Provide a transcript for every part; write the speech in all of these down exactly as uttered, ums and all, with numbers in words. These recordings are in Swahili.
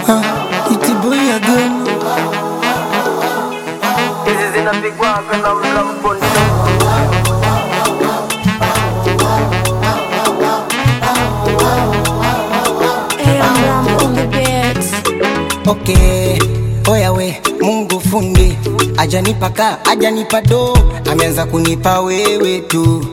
Uh, it's a boy again. This is in a big walk and I'm love bunch. Hey, I'm Ram on the beats. Okay, oya we, Mungu fundi. Ajanipa ka, ajanipa do. Ameanza kunipa wewe tu.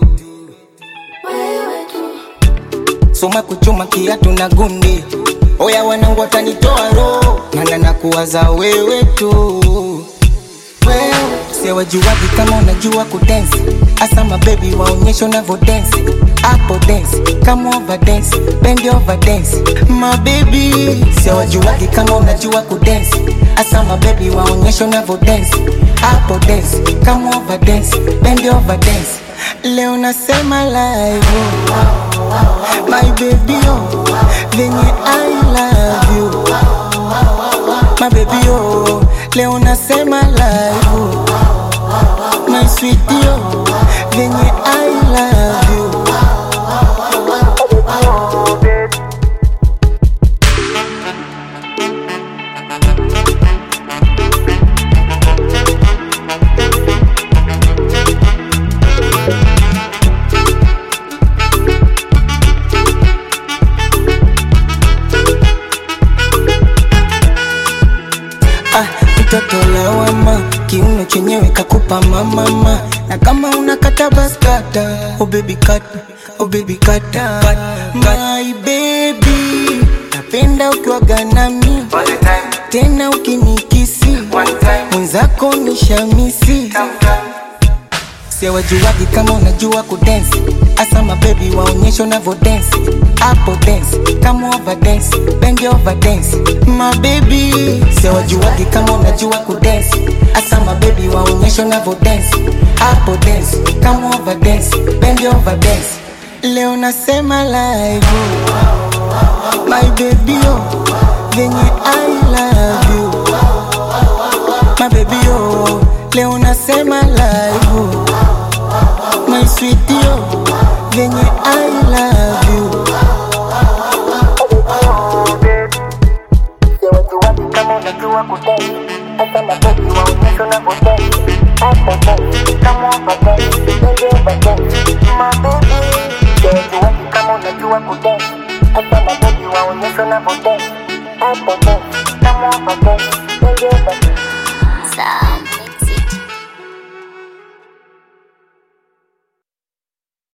Soma kuchoma kiatu na gundi. Oya wanangu watanitoa roho, maana nakuwaza wewe tu. Wewe siwajuwaji kama unajua kudance. Asa mababy waonyesho unavyo dance. Apple dance, come over dance, bend over dance. My baby siwajuwaji kama unajua kudance. Asa mababy waonyesho unavyo dance. Apple dance, come over dance, bend over dance. Leo nasema live, oh. My baby oh, venye I love you. My baby oh, leo nasema live, oh. My sweetie oh, venye I love you. Ah, mtoto lawama, kiuno chenyewe kakupa mama ma. Na kama unakata basi kata, oh baby kata, oh baby kata, kata. My baby, napenda ukiwaga nami, tena ukinikisi, mwenzako ni shamisi. Siwajuwaji kama unajua kudance. Asa mababy waonyesho unavyo dance. Apple dance, come over dance, bend over dance. My baby siwajuwaji kama unajua kudance. Asa mababy waonyesho unavyo dance. Apple dance, come over dance, bend over dance. Leo nasema live, oh. My baby oh, venye I love you. My baby oh, leo nasema live, oh. My sweetie oh, venye I love you. Siwajuwaji kama unajua kudance. Asa mababy waonyesho unavyo dance. Apple dance, come over dance, bend over dance. My baby siwajuwaji kama unajua kudance. Asa mababy waonyesho unavyo dance. Apple dance.